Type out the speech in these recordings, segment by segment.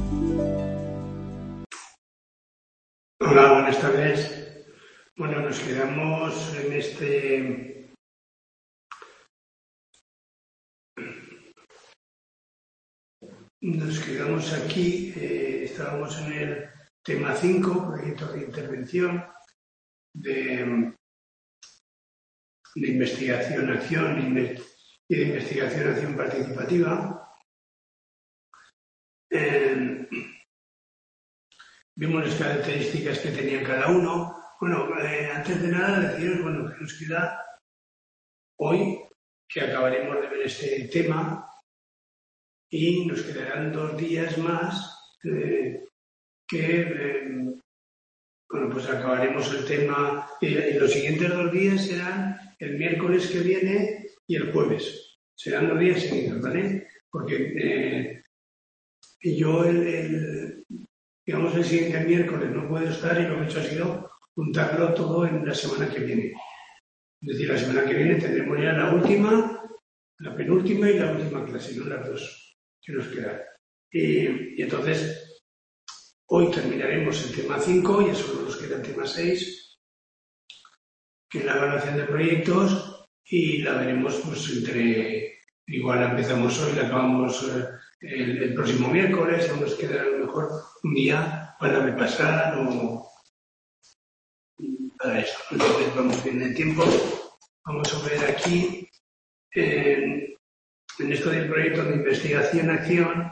Hola, buenas tardes. Bueno, nos quedamos en este aquí, estábamos en el tema 5, proyectos de intervención de investigación-acción y de investigación-acción participativa. Vimos las características que tenía cada uno. Bueno, antes de nada deciros que nos queda hoy, que acabaremos de ver este tema, y nos quedarán 2 días más pues acabaremos el tema. Y los siguientes 2 días serán el miércoles que viene y el jueves. Serán 2 días seguidos, ¿vale? Porque yo el siguiente miércoles no puedo estar y lo que he hecho ha sido juntarlo todo en la semana que viene. Es decir, la semana que viene tendremos ya la penúltima y la última clase, no las 2 que nos quedan. Y entonces, hoy terminaremos el tema 5 y solo nos queda el tema 6, que es la evaluación de proyectos, y la veremos igual empezamos hoy, la acabamos el próximo miércoles, o nos quedará a lo mejor un día para repasar o para eso. Entonces vamos bien de tiempo. Vamos a ver aquí en esto del proyecto de investigación-acción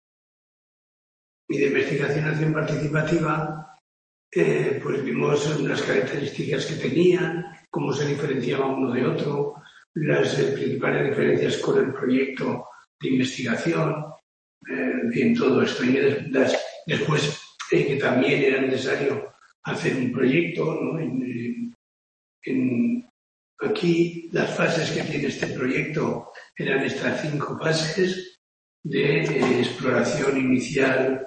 y de investigación-acción participativa, pues vimos las características que tenían, cómo se diferenciaba uno de otro, las principales diferencias con el proyecto de investigación, en todo esto. Y después que también era necesario hacer un proyecto, ¿no? Aquí las fases que tiene este proyecto eran estas 5 fases de exploración inicial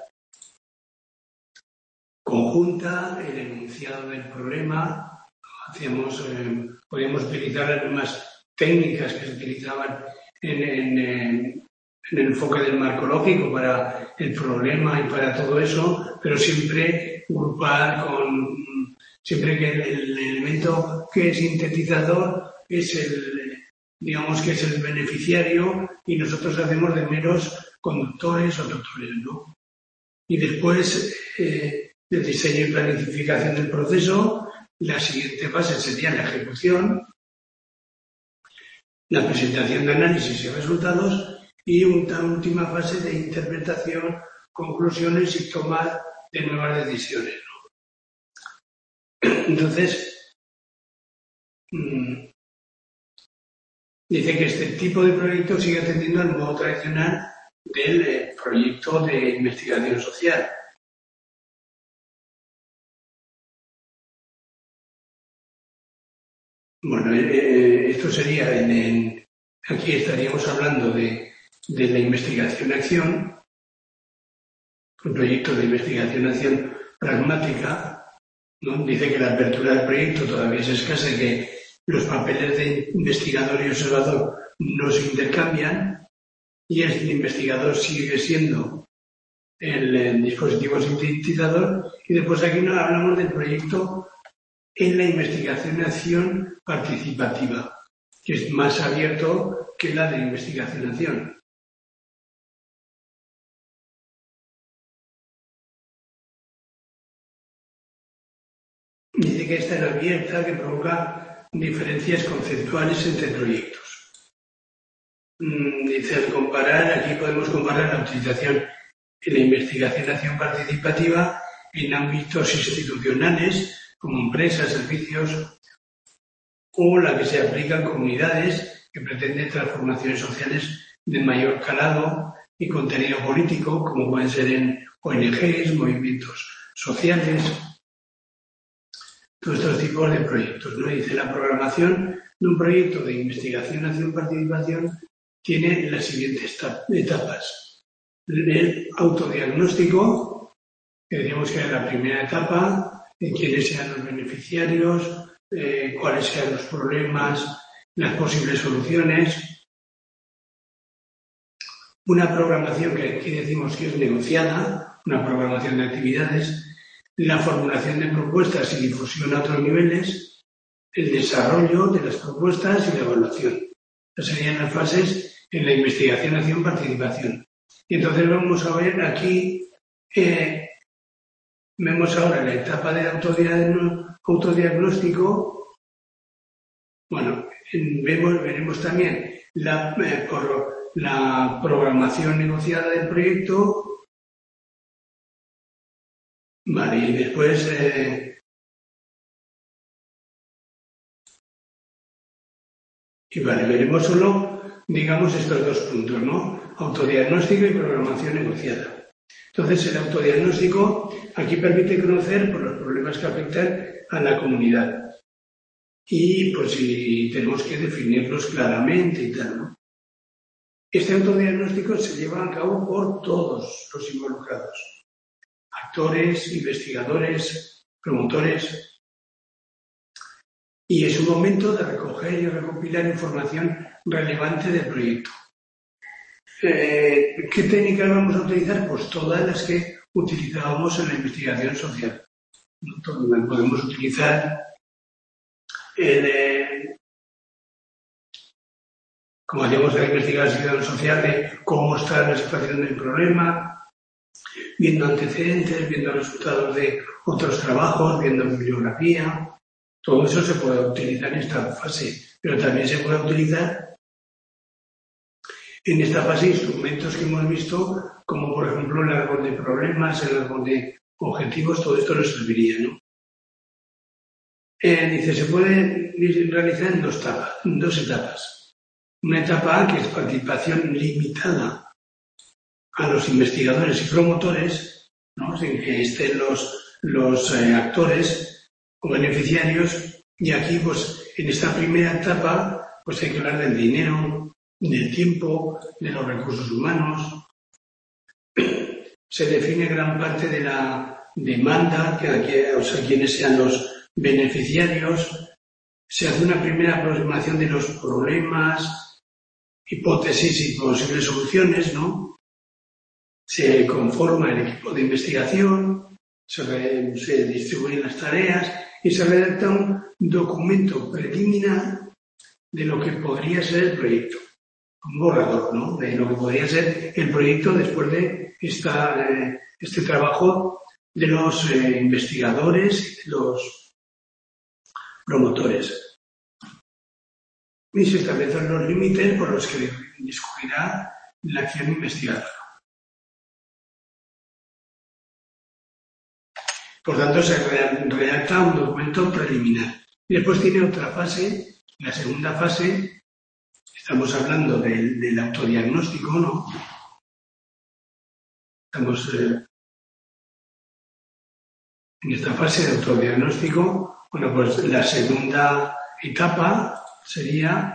conjunta, el enunciado del problema. Podíamos utilizar las mismas técnicas que se utilizaban en el enfoque del marco lógico para el problema y para todo eso, pero siempre grupar siempre que el elemento que es sintetizador es el beneficiario, y nosotros hacemos de meros conductores o tutores, ¿no? Y después del diseño y planificación del proceso, la siguiente fase sería la ejecución, la presentación de análisis y resultados, y una última fase de interpretación, conclusiones y tomar de nuevas decisiones, ¿no? Entonces, dice que este tipo de proyecto sigue atendiendo al modo tradicional del proyecto de investigación social. Bueno, esto sería aquí estaríamos hablando de la investigación-acción, un proyecto de investigación-acción pragmática, ¿no? Dice que la apertura del proyecto todavía es escasa y que los papeles de investigador y observador no se intercambian, y el investigador sigue siendo el dispositivo sintetizador. Y después aquí nos hablamos del proyecto en la investigación-acción participativa, que es más abierto que la de investigación-acción. Dice que esta es abierta, que provoca diferencias conceptuales entre proyectos. Dice, al comparar, aquí podemos comparar la utilización en la investigación-acción participativa en ámbitos institucionales, como empresas, servicios, o la que se aplica en comunidades que pretenden transformaciones sociales de mayor calado y contenido político, como pueden ser en ONGs, movimientos sociales, todos estos tipos de proyectos, ¿no? Dice, la programación de un proyecto de investigación, acción, participación tiene las siguientes etapas. El autodiagnóstico, que decíamos que era la primera etapa, quiénes sean los beneficiarios, cuáles sean los problemas, las posibles soluciones. Una programación que aquí decimos que es negociada, una programación de actividades, la formulación de propuestas y difusión a otros niveles, el desarrollo de las propuestas y la evaluación. Esas serían las fases en la investigación, acción, participación. Y entonces vamos a ver aquí, vemos ahora la etapa de autodiagnóstico. Bueno, veremos también la programación negociada del proyecto. Vale, y después veremos solo, digamos, estos dos puntos, ¿no? Autodiagnóstico y programación negociada. Entonces, el autodiagnóstico aquí permite conocer por los problemas que afectan a la comunidad. Y pues si tenemos que definirlos claramente y tal, ¿no? Este autodiagnóstico se lleva a cabo por todos los involucrados. Actores, investigadores, promotores. Y es un momento de recoger y recopilar información relevante del proyecto. ¿Qué técnicas vamos a utilizar? Pues todas las que utilizábamos en la investigación social. Podemos utilizar como hacíamos en la investigación social, de cómo está la situación del problema, viendo antecedentes, viendo resultados de otros trabajos, viendo bibliografía. Todo eso se puede utilizar en esta fase, pero también se puede utilizar en esta fase instrumentos que hemos visto, como por ejemplo el árbol de problemas, el árbol de objetivos, todo esto nos serviría, ¿no? Dice, se puede realizar en dos etapas. Una etapa A, que es participación limitada a los investigadores y promotores, ¿no? Sin que estén los actores o beneficiarios. Y aquí, pues, en esta primera etapa, pues hay que hablar del dinero, del tiempo, de los recursos humanos. Se define gran parte de la demanda, quienes sean los beneficiarios. Se hace una primera aproximación de los problemas, hipótesis y posibles soluciones, ¿no? Se conforma el equipo de investigación, se distribuyen las tareas y se redacta un documento preliminar de lo que podría ser el proyecto. Un borrador, ¿no? De lo que podría ser el proyecto después de este trabajo de los investigadores y de los promotores. Y se establecen los límites por los que discurrirá la acción investigadora. Por tanto, se redacta un documento preliminar. Y después tiene otra fase, la segunda fase. Estamos hablando del autodiagnóstico, ¿no? Estamos en esta fase de autodiagnóstico. Bueno, pues la segunda etapa sería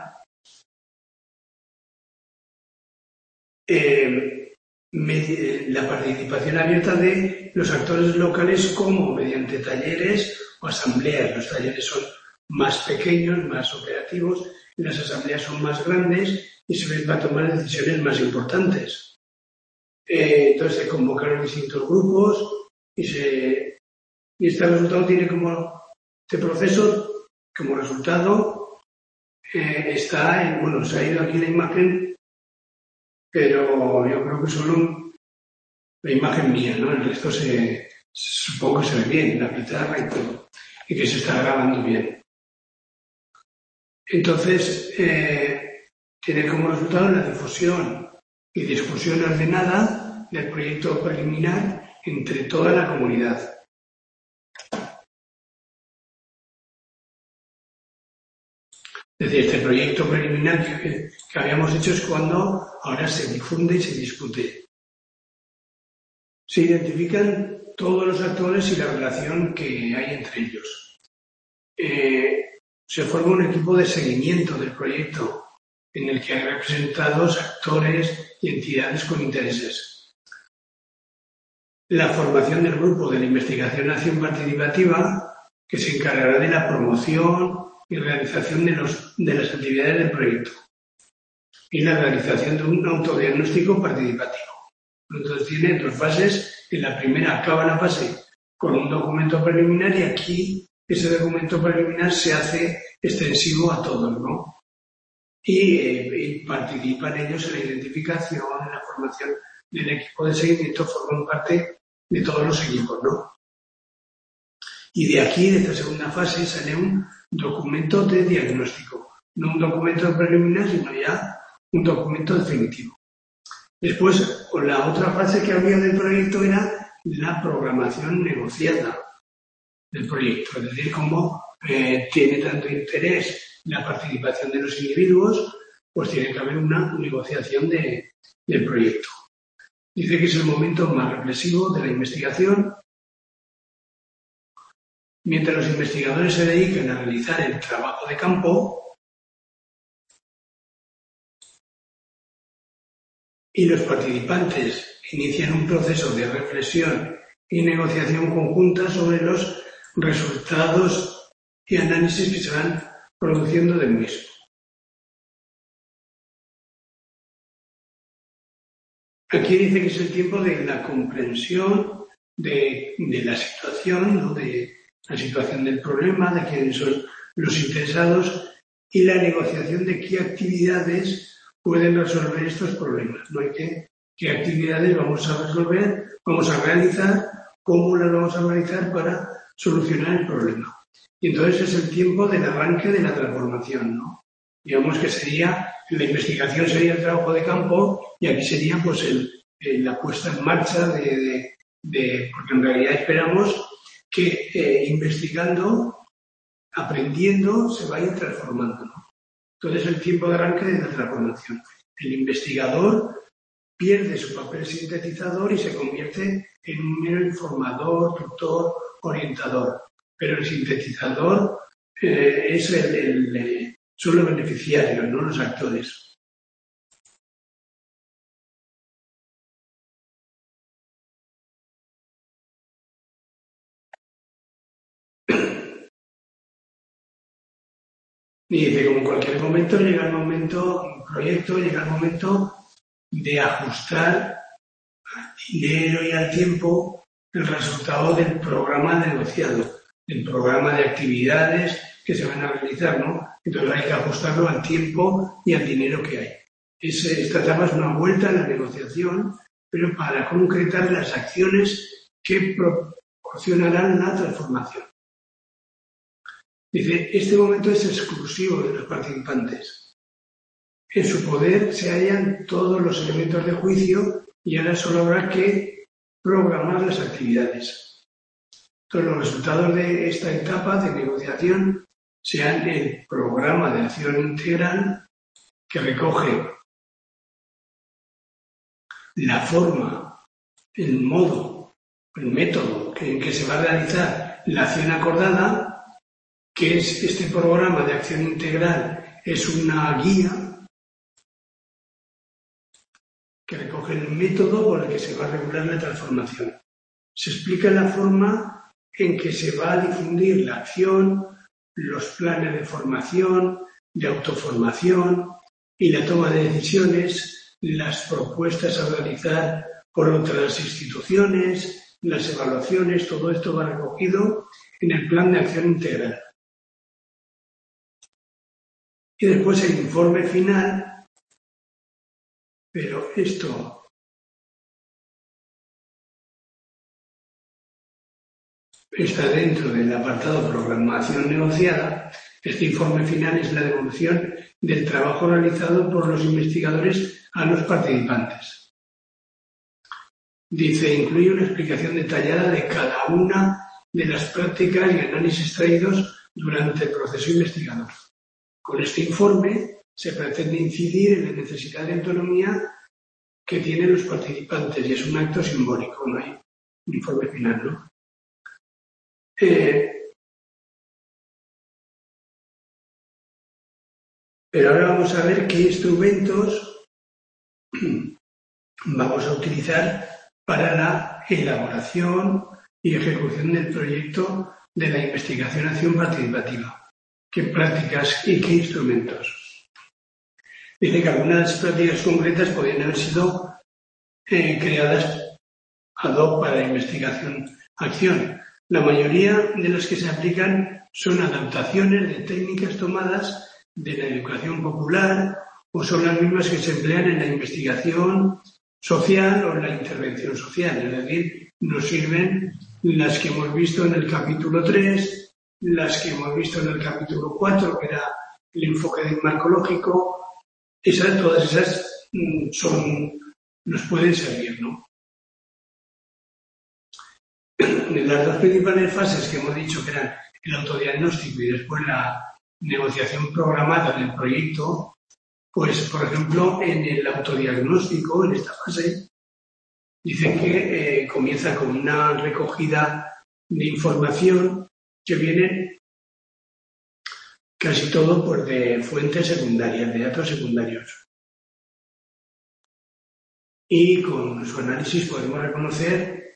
la participación abierta de los actores locales, como mediante talleres o asambleas. Los talleres son más pequeños, más operativos, y las asambleas son más grandes y se les va a tomar decisiones más importantes. Entonces se convocan distintos grupos y este resultado tiene este proceso como resultado está bueno, se ha ido aquí la imagen, pero yo creo que solo la imagen mía, ¿no? El resto supongo que se ve bien, la pizarra y todo, y que se está grabando bien. Entonces, tiene como resultado la difusión y discusión ordenada del proyecto preliminar entre toda la comunidad. Es decir, este proyecto preliminar que habíamos hecho es cuando ahora se difunde y se discute. Se identifican todos los actores y la relación que hay entre ellos. Se forma un equipo de seguimiento del proyecto en el que hay representados actores y entidades con intereses. La formación del grupo de la investigación acción participativa, que se encargará de la promoción y realización de las actividades del proyecto, y la realización de un autodiagnóstico participativo. Entonces tiene dos fases. En la primera acaba la fase con un documento preliminar y aquí ese documento preliminar se hace extensivo a todos, ¿no? Y participan ellos en la identificación, en la formación del equipo de seguimiento, forman parte de todos los equipos, ¿no? Y de aquí, de esta segunda fase, sale un documento de diagnóstico. No un documento preliminar, sino ya un documento definitivo. Después, la otra fase que había del proyecto era la programación negociada del proyecto. Es decir, cómo tiene tanto interés la participación de los individuos, pues tiene que haber una negociación del proyecto. Dice que es el momento más reflexivo de la investigación. Mientras los investigadores se dedican a realizar el trabajo de campo y los participantes inician un proceso de reflexión y negociación conjunta sobre los resultados y análisis que se van produciendo del mismo. Aquí dice que es el tiempo de la comprensión de la situación, ¿no? De la situación del problema, de quiénes son los interesados y la negociación de qué actividades pueden resolver estos problemas, ¿no? ¿Qué actividades vamos a resolver, vamos a realizar, cómo las vamos a realizar para solucionar el problema. Y entonces es el tiempo del arranque de la transformación, ¿no? Digamos que sería, la investigación sería el trabajo de campo y aquí sería pues la puesta en marcha porque en realidad esperamos que investigando, aprendiendo, se vaya transformando, ¿no? Entonces el tiempo de arranque de la transformación. El investigador pierde su papel sintetizador y se convierte en un mero informador, tutor, orientador. Pero el sintetizador son los beneficiarios, no los actores. Y dice, como en cualquier momento, llega el momento, un proyecto, llega el momento de ajustar al dinero y al tiempo el resultado del programa negociado, del programa de actividades que se van a realizar, ¿no? Entonces hay que ajustarlo al tiempo y al dinero que hay. Esta etapa es una vuelta en la negociación, pero para concretar las acciones que proporcionarán la transformación. Dice, este momento es exclusivo de los participantes. En su poder se hallan todos los elementos de juicio y ahora solo habrá que programar las actividades. Entonces, los resultados de esta etapa de negociación sean el programa de acción integral que recoge la forma, el modo, el método en que se va a realizar la acción acordada, que es este programa de acción integral, es una guía que recoge el método por el que se va a regular la transformación. Se explica la forma en que se va a difundir la acción, los planes de formación, de autoformación y la toma de decisiones, las propuestas a realizar por otras instituciones, las evaluaciones, todo esto va recogido en el plan de acción integral. Y después el informe final, pero esto está dentro del apartado programación negociada. Este informe final es la devolución del trabajo realizado por los investigadores a los participantes. Dice, incluye una explicación detallada de cada una de las prácticas y análisis traídos durante el proceso investigador. Con este informe se pretende incidir en la necesidad de autonomía que tienen los participantes y es un acto simbólico, no hay un informe final, ¿no? Pero ahora vamos a ver qué instrumentos vamos a utilizar para la elaboración y ejecución del proyecto de la investigación-acción participativa. ¿Qué prácticas y qué instrumentos? Dice que algunas prácticas concretas podrían haber sido creadas ad hoc para la investigación-acción. La mayoría de las que se aplican son adaptaciones de técnicas tomadas de la educación popular o son las mismas que se emplean en la investigación social o en la intervención social. Es decir, nos sirven las que hemos visto en el capítulo 3, las que hemos visto en el capítulo 4, que era el enfoque del marco lógico. Todas esas nos pueden servir, ¿no? En las dos principales fases que hemos dicho, que eran el autodiagnóstico y después la negociación programada del proyecto, pues, por ejemplo, en el autodiagnóstico, en esta fase, dicen que comienza con una recogida de información que viene casi todo pues, de fuentes secundarias, de datos secundarios. Y con su análisis podemos reconocer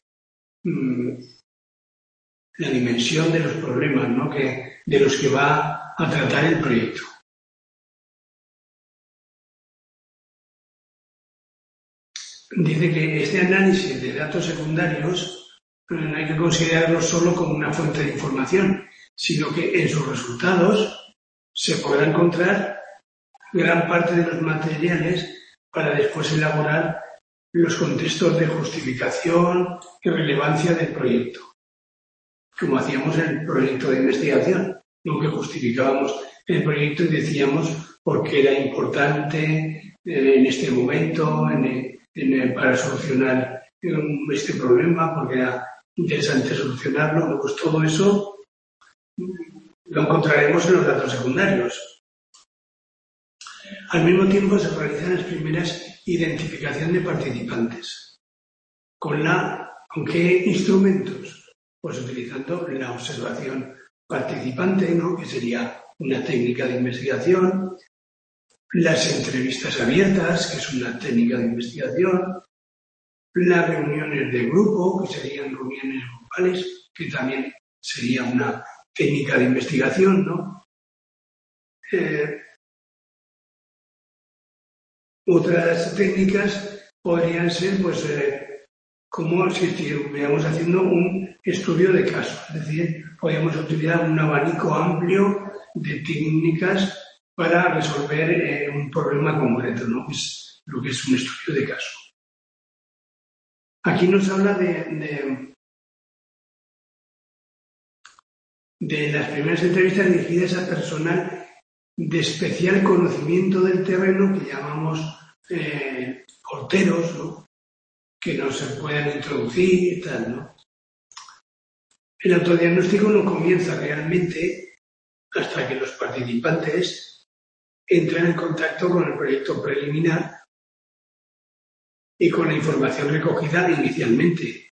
la dimensión de los problemas, ¿no? de los que va a tratar el proyecto. Dice que este análisis de datos secundarios no hay que considerarlo solo como una fuente de información, sino que en sus resultados se podrá encontrar gran parte de los materiales para después elaborar los contextos de justificación y relevancia del proyecto, como hacíamos en el proyecto de investigación, lo que justificábamos el proyecto y decíamos por qué era importante en este momento para solucionar este problema, porque era interesante solucionarlo. Pues todo eso lo encontraremos en los datos secundarios. Al mismo tiempo se realizan las primeras identificación de participantes. ¿Con qué instrumentos? Pues utilizando la observación participante, ¿no? Que sería una técnica de investigación, las entrevistas abiertas, que es una técnica de investigación, las reuniones de grupo, que serían reuniones grupales, que también sería una técnica de investigación, ¿no? Otras técnicas podrían ser, pues, como si estuviéramos haciendo un estudio de caso, es decir, podríamos utilizar un abanico amplio de técnicas para resolver un problema concreto, ¿no? Es lo que es un estudio de caso. Aquí nos habla de las primeras entrevistas dirigidas a personal de especial conocimiento del terreno que llamamos porteros, ¿no? Que no se puedan introducir y tal, ¿no? El autodiagnóstico no comienza realmente hasta que los participantes entran en contacto con el proyecto preliminar y con la información recogida inicialmente.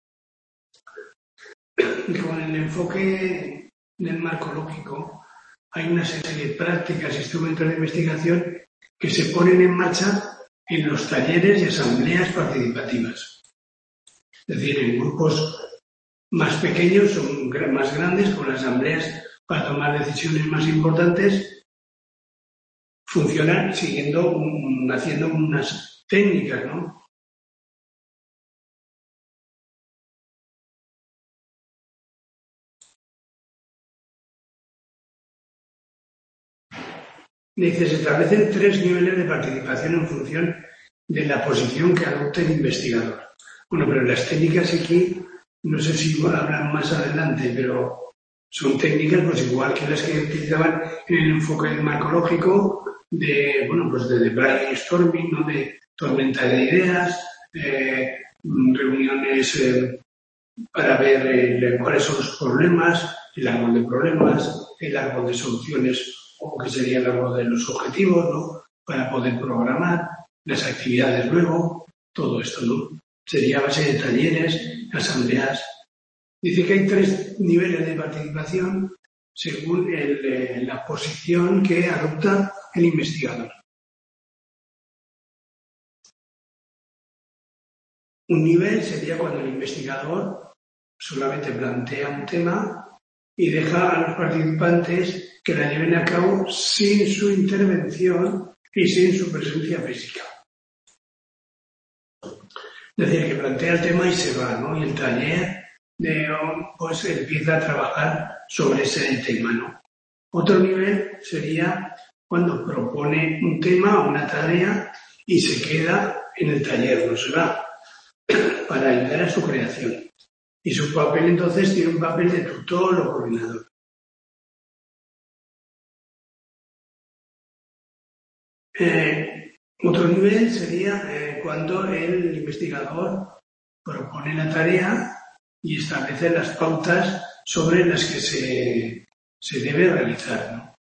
Con el enfoque del marco lógico hay una serie de prácticas e instrumentos de investigación que se ponen en marcha en los talleres y asambleas participativas. Es decir, en grupos más pequeños o más grandes, con asambleas para tomar decisiones más importantes, funcionan haciendo unas técnicas, ¿no? Dice, se establecen 3 niveles de participación en función de la posición que adopte el investigador. Bueno, pero las técnicas aquí, no sé si hablan más adelante, pero son técnicas pues igual que las que utilizaban en el enfoque del marco lógico, de brainstorming, ¿no? De tormenta de ideas, reuniones para ver cuáles son los problemas, el árbol de problemas, el árbol de soluciones, o que sería el árbol de los objetivos, ¿no? Para poder programar las actividades luego, todo esto, ¿no? Sería a base de talleres, asambleas. Dice que hay 3 niveles de participación según la posición que adopta el investigador. Un nivel sería cuando el investigador solamente plantea un tema y deja a los participantes que la lleven a cabo sin su intervención y sin su presencia física. Es decir, que plantea el tema y se va, ¿no? Y el taller pues empieza a trabajar sobre ese tema, ¿no? Otro nivel sería cuando propone un tema o una tarea y se queda en el taller, no se va, para ayudar a su creación. Y su papel entonces tiene un papel de tutor o coordinador. Otro nivel sería cuando el investigador propone la tarea y establece las pautas sobre las que se debe realizar, ¿no?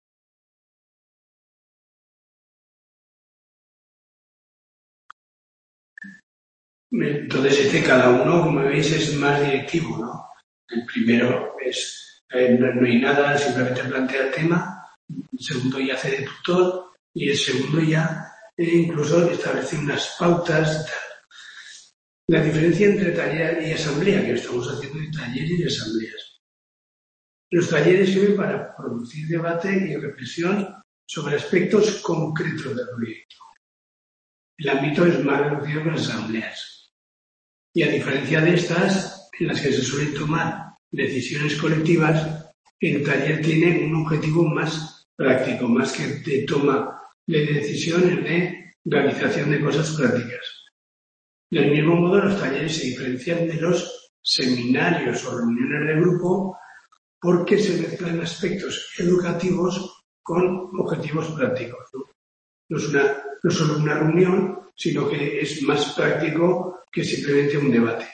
Entonces, cada uno, como veis, es más directivo, ¿no? El primero es, no hay nada, simplemente plantea el tema. El segundo ya hace de tutor y el segundo ya incluso establece unas pautas y tal. La diferencia entre taller y asamblea, que estamos haciendo de talleres y asambleas. Los talleres sirven para producir debate y reflexión sobre aspectos concretos del proyecto. El ámbito es más reducido que las asambleas. Y a diferencia de estas, en las que se suelen tomar decisiones colectivas, el taller tiene un objetivo más práctico, más que de toma de decisiones de realización de cosas prácticas. Del mismo modo, los talleres se diferencian de los seminarios o reuniones de grupo porque se mezclan aspectos educativos con objetivos prácticos, ¿no? No es solo una reunión, sino que es más práctico que simplemente un debate.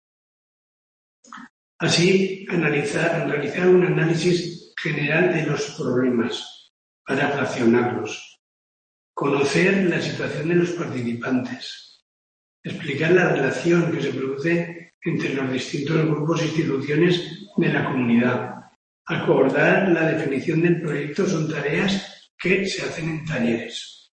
Así, realizar un análisis general de los problemas para fraccionarlos, conocer la situación de los participantes, explicar la relación que se produce entre los distintos grupos e instituciones de la comunidad. Acordar la definición del proyecto son tareas que se hacen en talleres.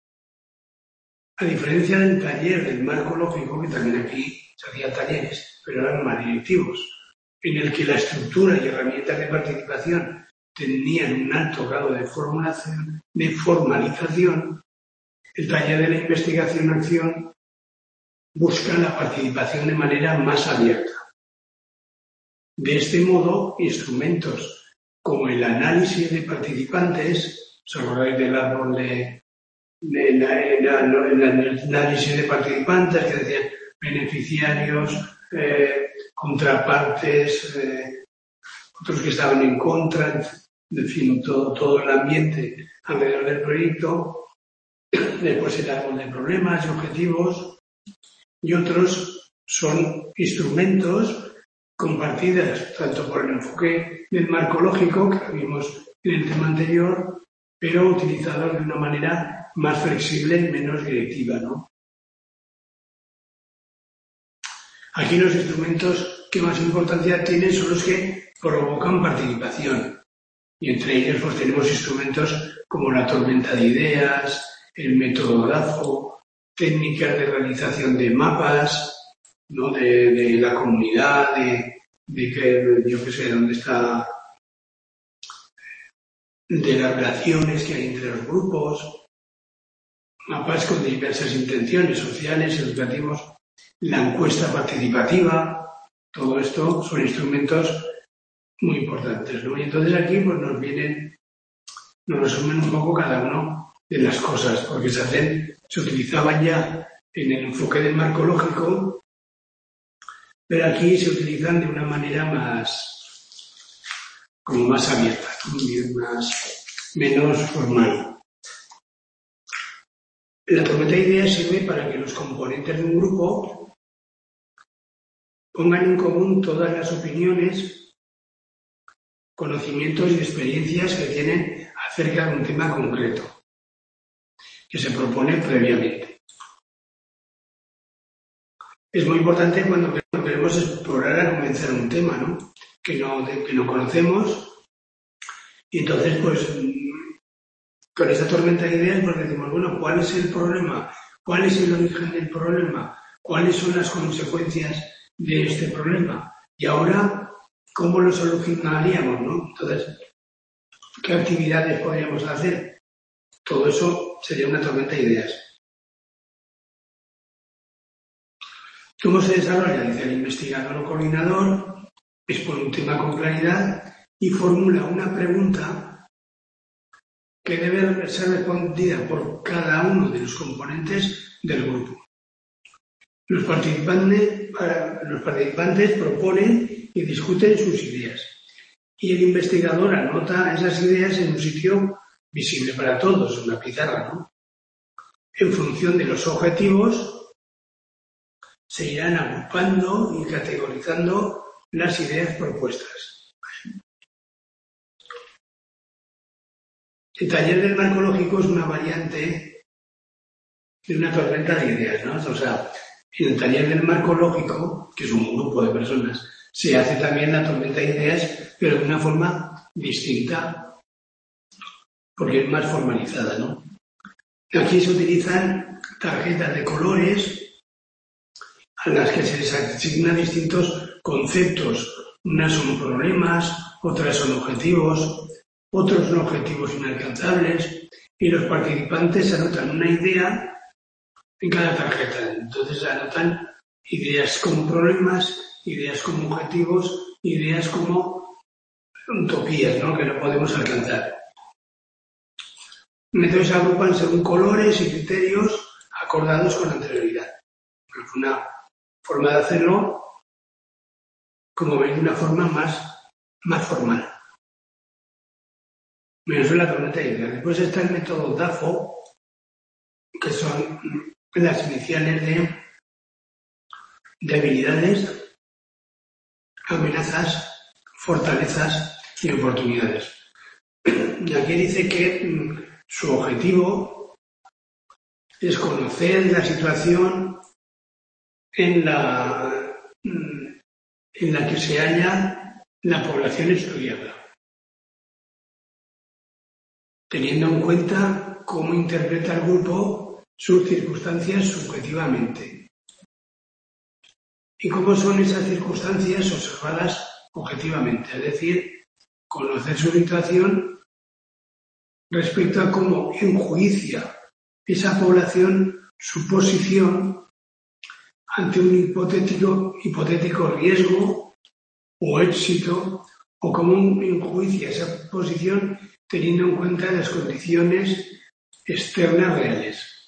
A diferencia del taller del marco lógico, que también aquí se hacían talleres, pero eran más directivos, en el que la estructura y herramientas de participación tenían un alto grado de formalización, el taller de la investigación-acción busca la participación de manera más abierta. De este modo, instrumentos como el análisis de participantes, ¿os acordáis del árbol el análisis de participantes que decían beneficiarios, contrapartes, otros que estaban en contra, en fin, todo el ambiente alrededor del proyecto, después el árbol de problemas y objetivos, y otros son instrumentos compartidas tanto por el enfoque del marco lógico, que vimos en el tema anterior, pero utilizados de una manera más flexible y menos directiva, ¿no? Aquí los instrumentos que más importancia tienen son los que provocan participación. Y entre ellos pues tenemos instrumentos como la tormenta de ideas, el método DAFO, técnicas de realización de mapas, ¿no? de la comunidad, de que yo qué sé, dónde está, de las relaciones que hay entre los grupos, mapas con diversas intenciones sociales, educativos, la encuesta participativa, todo esto son instrumentos muy importantes, ¿no? Y entonces aquí pues nos resumen un poco cada uno de las cosas, porque se utilizaban ya en el enfoque del marco lógico, pero aquí se utilizan de una manera como más abierta, menos formal. La tormenta de ideas sirve para que los componentes de un grupo pongan en común todas las opiniones, conocimientos y experiencias que tienen acerca de un tema concreto que se propone previamente. Es muy importante cuando queremos explorar a comenzar un tema, ¿no? que no conocemos, y entonces pues con esta tormenta de ideas pues decimos, bueno, ¿cuál es el problema? ¿Cuál es el origen del problema? ¿Cuáles son las consecuencias de este problema? Y ahora, ¿cómo lo solucionaríamos, no? Entonces, ¿qué actividades podríamos hacer? Todo eso sería una tormenta de ideas. ¿Cómo se desarrolla? Dice, el investigador o coordinador expone un tema con claridad y formula una pregunta que debe ser respondida por cada uno de los componentes del grupo. Los participantes proponen y discuten sus ideas y el investigador anota esas ideas en un sitio visible para todos, una pizarra, ¿no? En función de los objetivos se irán agrupando y categorizando las ideas propuestas. El taller del marco lógico es una variante de una tormenta de ideas, ¿no? O sea, en el taller del marco lógico, que es un grupo de personas, se hace también la tormenta de ideas, pero de una forma distinta, porque es más formalizada, ¿no? Aquí se utilizan tarjetas de colores a las que se les asignan distintos conceptos. Unas son problemas, otras son objetivos, otros son objetivos inalcanzables, y los participantes anotan una idea en cada tarjeta. Entonces anotan ideas como problemas, ideas como objetivos, ideas como utopías, ¿no? Que no podemos alcanzar. Entonces se agrupan según colores y criterios acordados con anterioridad. Es una forma de hacerlo, como veis, de una forma más formal. Eso es la tormenta de ideas. Después está el método DAFO, que son las iniciales de habilidades, amenazas, fortalezas y oportunidades. Y aquí dice que su objetivo es conocer la situación en la que se halla la población estudiada, teniendo en cuenta cómo interpreta el grupo sus circunstancias subjetivamente y cómo son esas circunstancias observadas objetivamente, es decir, conocer su situación respecto a cómo enjuicia esa población su posición ante un hipotético riesgo o éxito, o cómo enjuicia esa posición teniendo en cuenta las condiciones externas reales.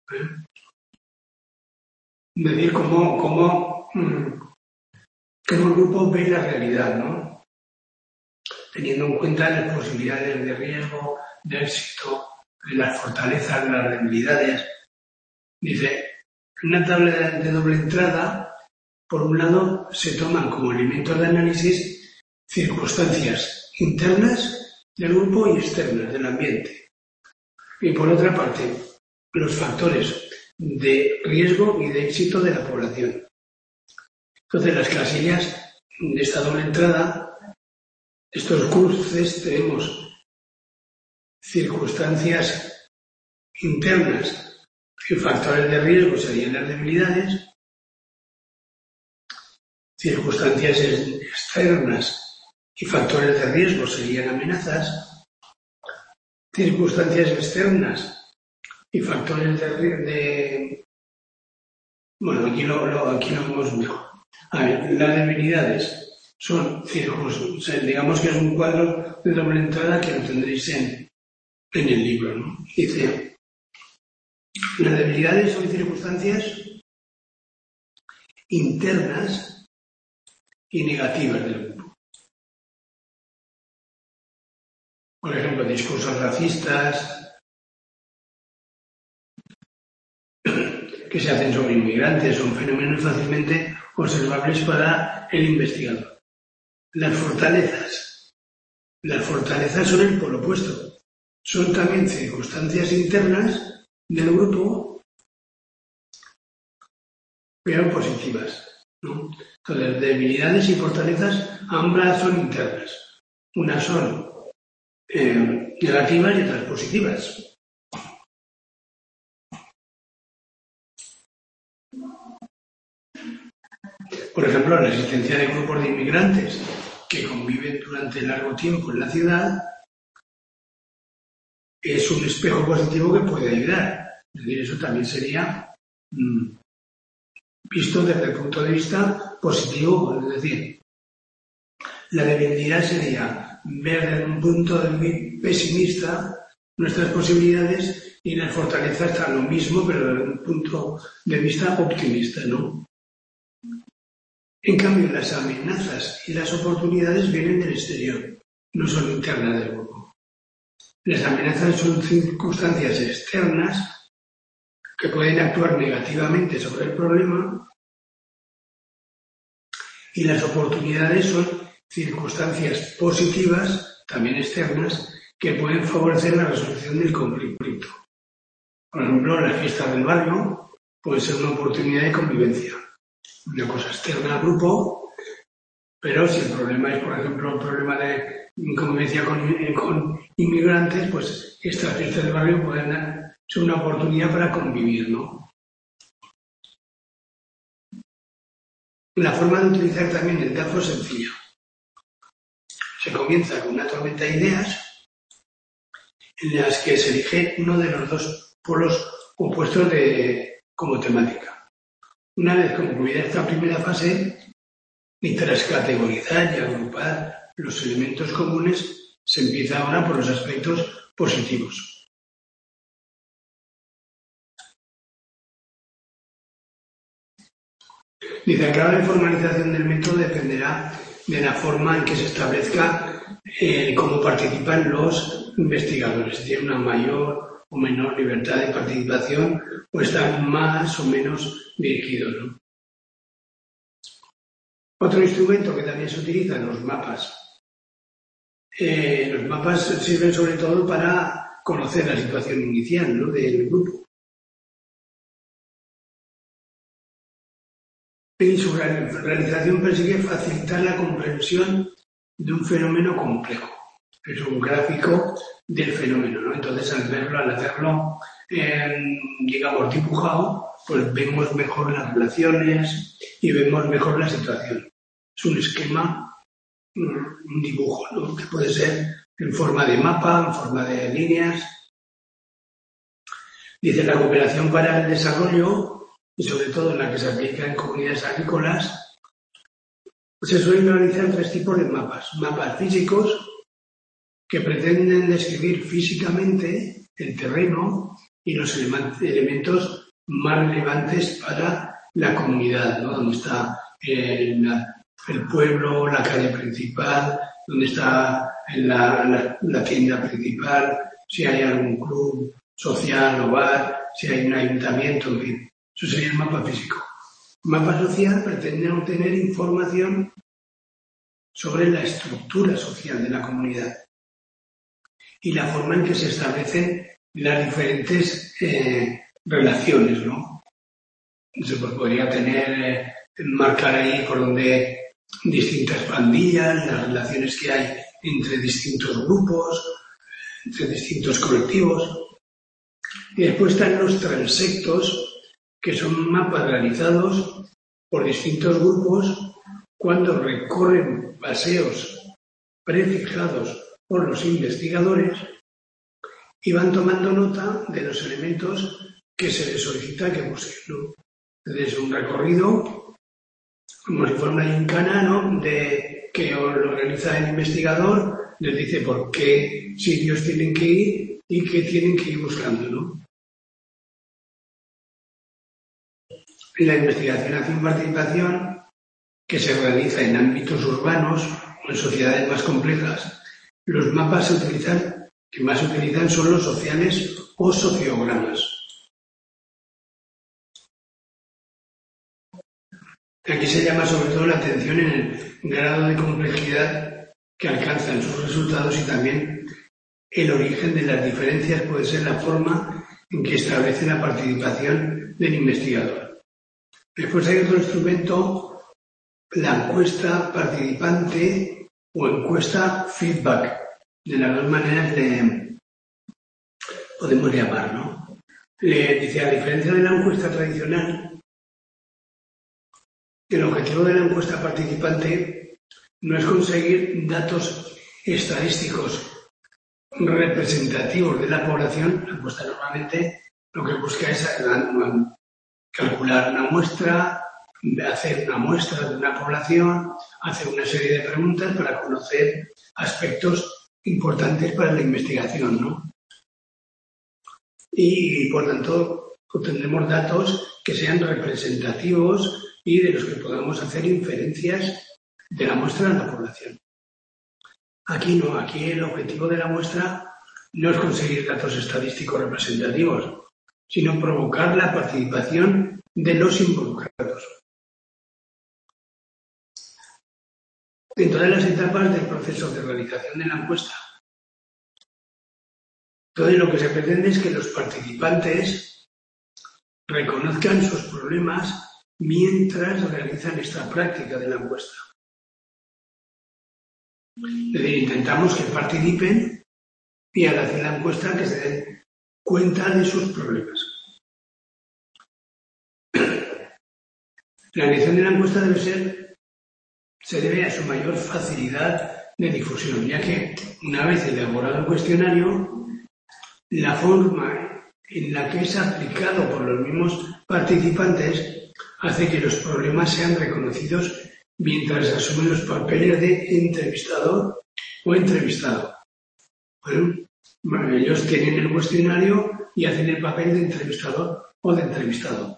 Es decir, cómo el grupo ve la realidad, ¿no? Teniendo en cuenta las posibilidades de riesgo, de éxito, de las fortalezas, de las debilidades. Dice, en una tabla de doble entrada, por un lado, se toman como elementos de análisis circunstancias internas del grupo y externas del ambiente. Y por otra parte, los factores de riesgo y de éxito de la población. Entonces, las casillas de esta doble entrada, estos cruces, tenemos circunstancias internas y factores de riesgo serían las debilidades, circunstancias externas y factores de riesgo serían amenazas, circunstancias externas y factores de bueno, aquí lo vemos mejor. A ver, las debilidades son circunstancias, digamos que es un cuadro de doble entrada que lo tendréis en el libro, ¿no? Dice, las debilidades son circunstancias internas y negativas del grupo. Por ejemplo, discursos racistas que se hacen sobre inmigrantes son fenómenos fácilmente observables para el investigador. Las fortalezas son el polo opuesto. Son también circunstancias internas del grupo, pero positivas, ¿no? Entonces, debilidades y fortalezas ambas son internas. Unas son negativas y otras positivas. Por ejemplo, la existencia de grupos de inmigrantes que conviven durante largo tiempo en la ciudad es un espejo positivo que puede ayudar. Es decir, eso también sería visto desde el punto de vista positivo, es decir, la debilidad sería ver desde un punto de vista pesimista nuestras posibilidades y la fortaleza está lo mismo, pero desde un punto de vista optimista, ¿no? En cambio, las amenazas y las oportunidades vienen del exterior, no son internas del grupo. Las amenazas son circunstancias externas que pueden actuar negativamente sobre el problema y las oportunidades son circunstancias positivas, también externas, que pueden favorecer la resolución del conflicto. Por ejemplo, las fiestas del barrio pueden ser una oportunidad de convivencia, una cosa externa al grupo, pero si el problema es, por ejemplo, el problema de convivencia con inmigrantes, pues estas fiestas del barrio pueden ser una oportunidad para convivir, ¿no? La forma de utilizar también el DAFO es sencilla. Se comienza con una tormenta de ideas en las que se elige uno de los dos polos opuestos como temática. Una vez concluida esta primera fase, y tras categorizar y agrupar los elementos comunes, se empieza ahora por los aspectos positivos. Dice, a la formalización del método dependerá de la forma en que se establezca cómo participan los investigadores. Si tienen una mayor o menor libertad de participación o están más o menos dirigidos, ¿no? Otro instrumento que también se utiliza, los mapas. Los mapas sirven sobre todo para conocer la situación inicial, ¿no?, del grupo. Y su realización persigue facilitar la comprensión de un fenómeno complejo. Es un gráfico del fenómeno, ¿no? Entonces, al hacerlo, digamos, dibujado, pues vemos mejor las relaciones y vemos mejor la situación. Es un esquema, un dibujo, ¿no?, que puede ser en forma de mapa, en forma de líneas. Dice, la cooperación para el desarrollo, y sobre todo en la que se aplica en comunidades agrícolas, se suelen realizar tres tipos de mapas. Mapas físicos, que pretenden describir físicamente el terreno y los elementos más relevantes para la comunidad, ¿no?, donde está el pueblo, la calle principal, donde está la tienda principal, si hay algún club social o bar, si hay un ayuntamiento, en fin. Eso sería el mapa físico. El mapa social pretende obtener información sobre la estructura social de la comunidad y la forma en que se establecen las diferentes relaciones, ¿no? Se podría marcar ahí por donde distintas pandillas, las relaciones que hay entre distintos grupos, entre distintos colectivos. Y después están los transectos, que son mapas realizados por distintos grupos cuando recorren paseos prefijados por los investigadores y van tomando nota de los elementos que se les solicita que busquen, ¿no? Entonces, un recorrido como si fuera una gincana, ¿no?, que lo realiza el investigador, les dice por qué sitios tienen que ir y qué tienen que ir buscando, ¿no? La investigación acción participación, que se realiza en ámbitos urbanos o en sociedades más complejas, los mapas que más se utilizan son los sociales o sociogramas. Aquí se llama sobre todo la atención en el grado de complejidad que alcanzan sus resultados y también el origen de las diferencias puede ser la forma en que establece la participación del investigador. Después hay otro instrumento, la encuesta participante o encuesta feedback. De las dos maneras le podemos llamar, ¿no? Dice, a diferencia de la encuesta tradicional, el objetivo de la encuesta participante no es conseguir datos estadísticos representativos de la población. La encuesta normalmente lo que busca es calcular una muestra hacer una muestra de una población, hacer una serie de preguntas para conocer aspectos importantes para la investigación, ¿no? Y, por tanto, obtendremos datos que sean representativos y de los que podamos hacer inferencias de la muestra de la población. Aquí no, aquí el objetivo de la muestra no es conseguir datos estadísticos representativos, sino provocar la participación de los involucrados. En todas las etapas del proceso de realización de la encuesta, entonces lo que se pretende es que los participantes reconozcan sus problemas mientras realizan esta práctica de la encuesta. Es decir, intentamos que participen y al hacer la encuesta que se den cuenta de sus problemas. La elección de la encuesta se debe a su mayor facilidad de difusión, ya que una vez elaborado el cuestionario, la forma en la que es aplicado por los mismos participantes hace que los problemas sean reconocidos mientras asumen los papeles de entrevistador o entrevistado. Bueno, ellos tienen el cuestionario y hacen el papel de entrevistador o de entrevistado.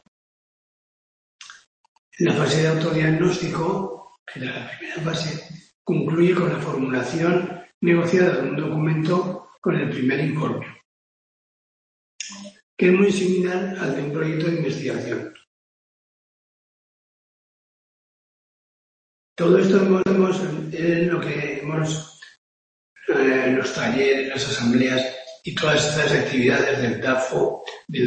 La fase de autodiagnóstico, que era la primera fase, concluye con la formulación negociada de un documento con el primer informe, que es muy similar al de un proyecto de investigación. Todo esto es lo que hemos los talleres, las asambleas y todas estas actividades del DAFO, de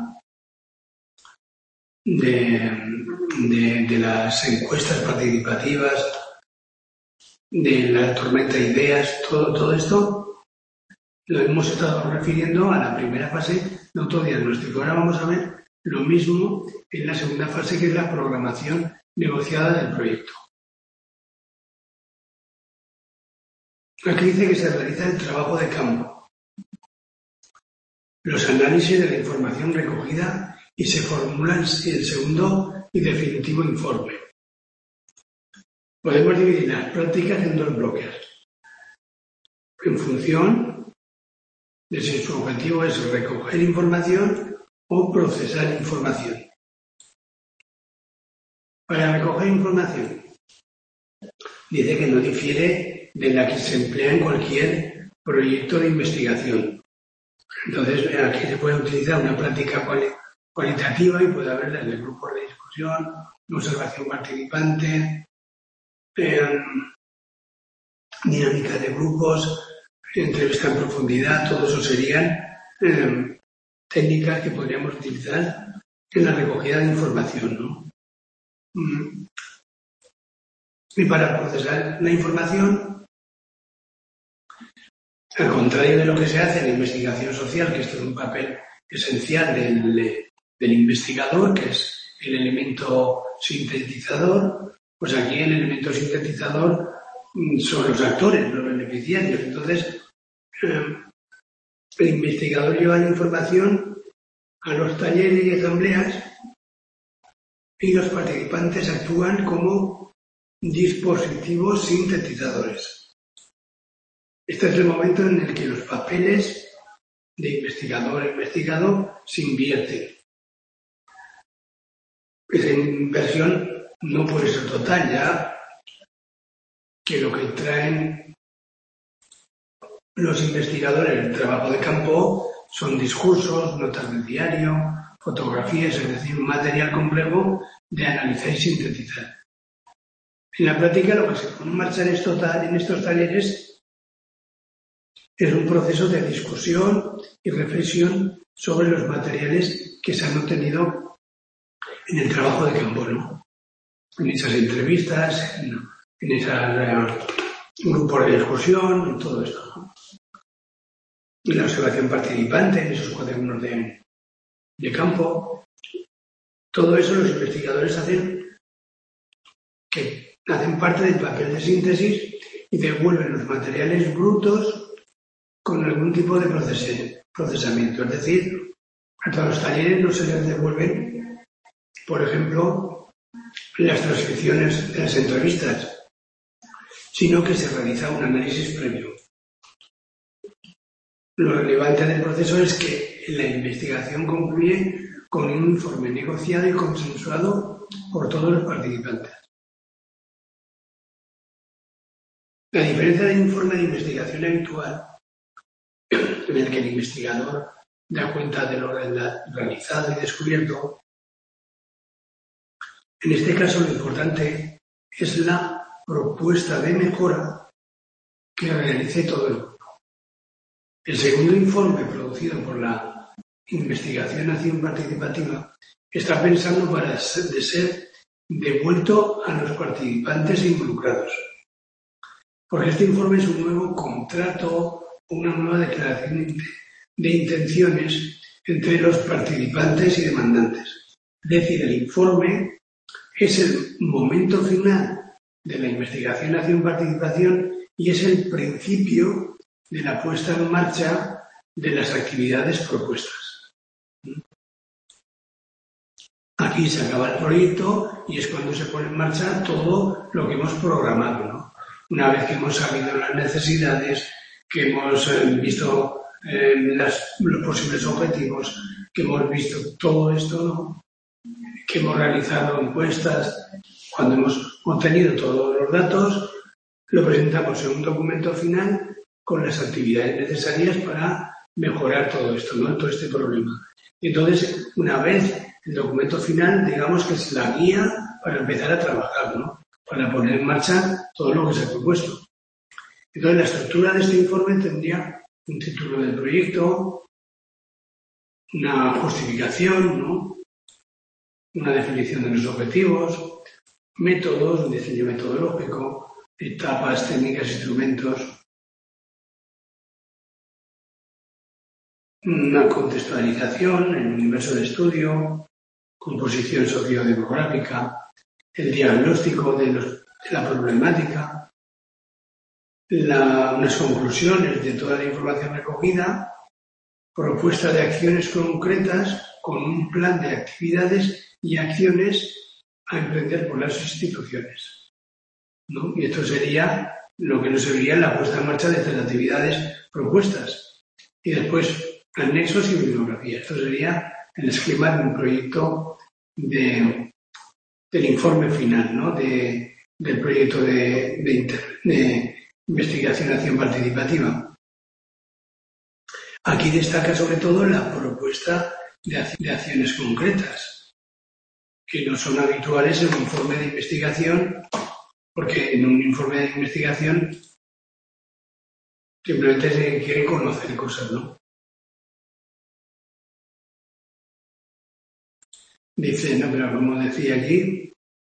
las encuestas participativas, de la tormenta de ideas, todo esto lo hemos estado refiriendo a la primera fase de autodiagnóstico. Ahora vamos a ver lo mismo en la segunda fase, que es la programación negociada del proyecto. Aquí dice que se realiza el trabajo de campo, los análisis de la información recogida y se formula el segundo y definitivo informe. Podemos dividir las prácticas en dos bloques, en función de si su objetivo es recoger información o procesar información. Para recoger información, dice que no difiere de la que se emplea en cualquier proyecto de investigación. Entonces, aquí se puede utilizar una práctica cualitativa y puede haber desde grupos de discusión, observación participante, dinámica de grupos, entrevista en profundidad. Todo eso serían técnicas que podríamos utilizar en la recogida de información, ¿no? Y para procesar la información, al contrario de lo que se hace en la investigación social, que esto es un papel esencial del investigador, que es el elemento sintetizador, pues aquí el elemento sintetizador son los actores, los beneficiarios. Entonces, el investigador lleva la información a los talleres y asambleas y los participantes actúan como dispositivos sintetizadores. Este es el momento en el que los papeles de investigador a investigado se invierten. Esa inversión no puede ser total, ya que lo que traen los investigadores en el trabajo de campo son discursos, notas de diario, fotografías, es decir, un material complejo de analizar y sintetizar. En la práctica, lo que se pone en marcha en estos talleres es un proceso de discusión y reflexión sobre los materiales que se han obtenido en el trabajo de campo, ¿no? En esas entrevistas, en esos grupos de discusión, en todo esto, ¿no? En la observación participante, en esos cuadernos de campo. Todo eso los investigadores hacen parte del papel de síntesis y devuelven los materiales brutos con algún tipo de procesamiento. Es decir, a todos los talleres no se les devuelven, por ejemplo, las transcripciones de las entrevistas, sino que se realiza un análisis previo. Lo relevante del proceso es que la investigación concluye con un informe negociado y consensuado por todos los participantes. La diferencia del informe de investigación habitual, en el que el investigador da cuenta de lo realizado y descubierto, en este caso lo importante es la propuesta de mejora que realice todo el grupo. El segundo informe producido por la investigación participativa está pensando para ser devuelto a los participantes involucrados. Porque este informe es un nuevo contrato, una nueva declaración de intenciones entre los participantes y demandantes. Es decir, el informe es el momento final de la investigación-participación y es el principio de la puesta en marcha de las actividades propuestas. Aquí se acaba el proyecto y es cuando se pone en marcha todo lo que hemos programado, ¿no? Una vez que hemos sabido las necesidades, que hemos visto los posibles objetivos, que hemos visto todo esto, ¿no? Que hemos realizado encuestas, cuando hemos obtenido todos los datos, lo presentamos en un documento final con las actividades necesarias para mejorar todo esto, ¿no? Todo este problema. Entonces, una vez el documento final, digamos que es la guía para empezar a trabajar, ¿no? Para poner en marcha todo lo que se ha propuesto. Entonces, la estructura de este informe tendría un título del proyecto, una justificación, ¿no? Una definición de los objetivos, métodos, un diseño metodológico, etapas, técnicas, instrumentos, una contextualización, el universo de estudio, composición sociodemográfica, el diagnóstico de la problemática, unas conclusiones de toda la información recogida, propuesta de acciones concretas con un plan de actividades y acciones a emprender por las instituciones, ¿no? Y esto sería lo que nos serviría en la puesta en marcha de estas actividades propuestas. Y después, anexos y bibliografía. Esto sería el esquema de un proyecto del informe final, ¿no? Del proyecto de investigación participativa. Aquí destaca sobre todo la propuesta de acciones concretas, que no son habituales en un informe de investigación, porque en un informe de investigación simplemente se quiere conocer cosas, ¿no? Dice, no, pero como decía aquí,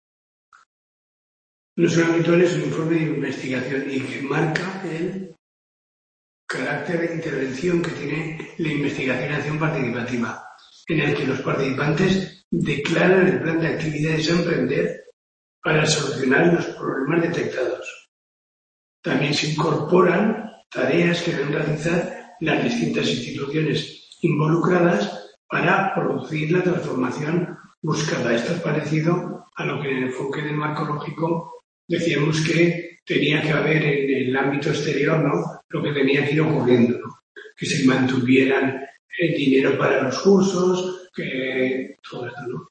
no son habituales un informe de investigación y que marca el carácter de intervención que tiene la investigación participativa, en el que los participantes declaran el plan de actividades a emprender para solucionar los problemas detectados. También se incorporan tareas que deben realizar las distintas instituciones involucradas para producir la transformación buscada. Esto es parecido a lo que en el enfoque del marco lógico decíamos que tenía que haber en el ámbito exterior, ¿no? Lo que tenía que ir ocurriendo, ¿no? Que se mantuvieran el dinero para los cursos, que todo esto, ¿no?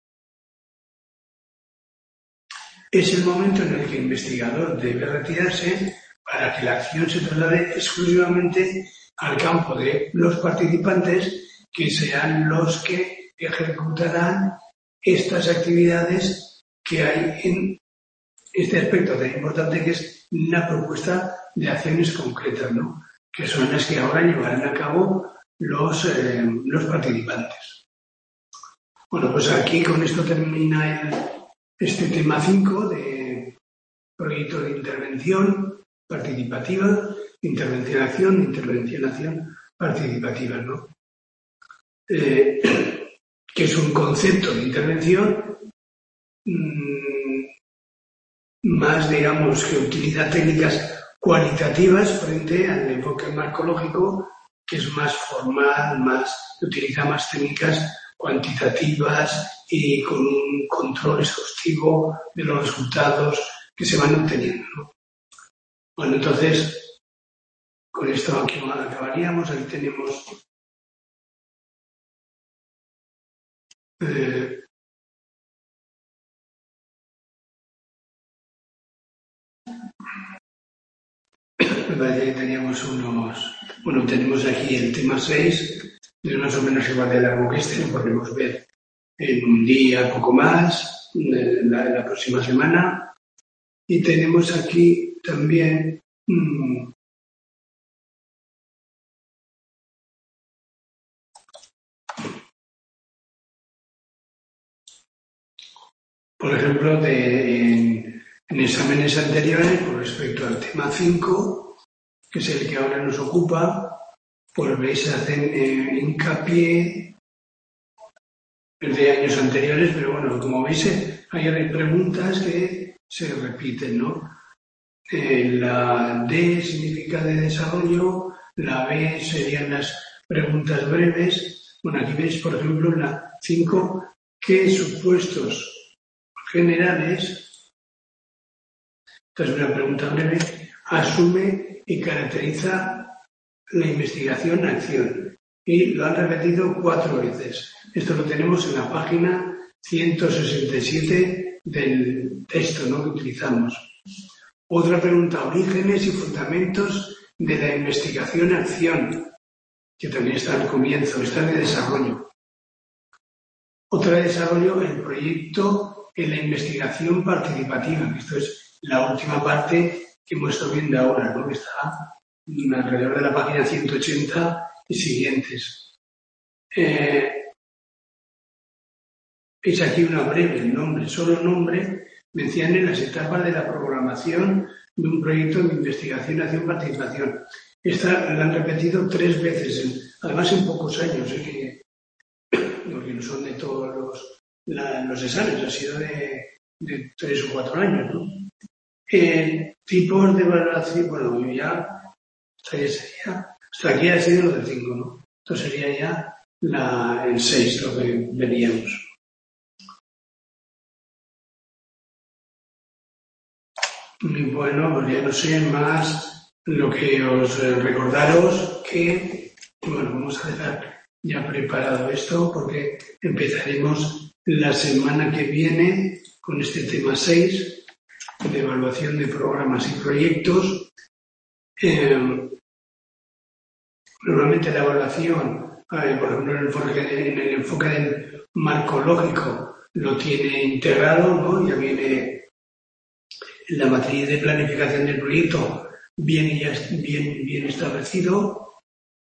Es el momento en el que el investigador debe retirarse para que la acción se traslade exclusivamente al campo de los participantes, que serán los que ejecutarán estas actividades que hay en este aspecto tan importante que es la propuesta de acciones concretas, ¿no? Que son las que ahora llevarán a cabo los participantes. Bueno, pues aquí con esto termina este tema 5 de proyecto de intervención participativa, intervención-acción participativa, ¿no? Que es un concepto de intervención más, digamos, que utiliza técnicas cualitativas frente al enfoque marcológico, que es más formal, utiliza más técnicas cuantitativas y con un control exhaustivo de los resultados que se van obteniendo, ¿no? Bueno, entonces, con esto aquí acabaríamos. Aquí tenemos me parece que teníamos tenemos aquí el tema 6, es más o menos igual de largo que este, lo podemos ver en un día, poco más, la próxima semana. Y tenemos aquí también por ejemplo, en exámenes anteriores, con respecto al tema 5, que es el que ahora nos ocupa, pues veis, hacen hincapié de años anteriores, pero bueno, como veis, hay preguntas que se repiten, ¿no? La D significa de desarrollo, la B serían las preguntas breves. Bueno, aquí veis, por ejemplo, en la 5, ¿qué supuestos generales, esta es una pregunta breve, asume y caracteriza la investigación-acción? Y lo han repetido 4 veces. Esto lo tenemos en la página 167 del texto, ¿no?, que utilizamos. Otra pregunta, orígenes y fundamentos de la investigación-acción, que también está al comienzo, está de desarrollo. Otra de desarrollo, el proyecto en la investigación participativa, que esto es la última parte que hemos estado viendo ahora, ¿no?, que está alrededor de la página 180 y siguientes. Es aquí una breve, el nombre, solo nombre, menciona las etapas de la programación de un proyecto de investigación, acción, participación. Esta la han repetido 3 veces, además en pocos años, porque no son de todos los exámenes, ha sido de 3 o 4 años, ¿no? Tipos de evaluación, bueno, ya hasta aquí ha sido lo del 5, ¿no? Esto sería ya el 6, lo que veríamos. Y bueno, pues ya no sé más lo que os recordaros que, bueno, vamos a dejar ya preparado esto porque empezaremos la semana que viene con este tema 6 de evaluación de programas y proyectos. Normalmente la evaluación, por ejemplo, en el enfoque del marco lógico lo tiene integrado, ¿no? Ya viene la matriz de planificación del proyecto bien establecido,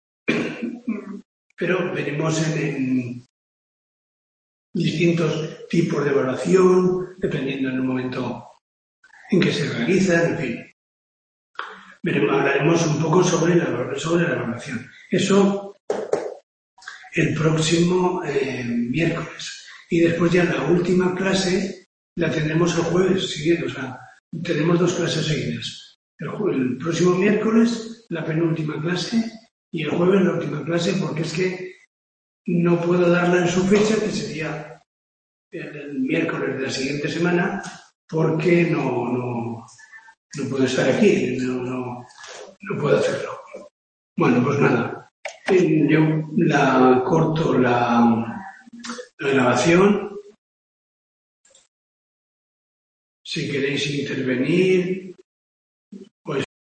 pero veremos en distintos tipos de evaluación, dependiendo del momento en que se realiza, en fin. Hablaremos un poco sobre la evaluación. Eso el próximo miércoles. Y después ya la última clase la tendremos el jueves siguiente. O sea, tenemos 2 clases seguidas. El próximo miércoles la penúltima clase y el jueves la última clase, porque es que no puedo darla en su fecha, que sería el miércoles de la siguiente semana, porque no puedo estar aquí, no puedo hacerlo. Bueno, pues nada, yo corto la grabación. Si queréis intervenir,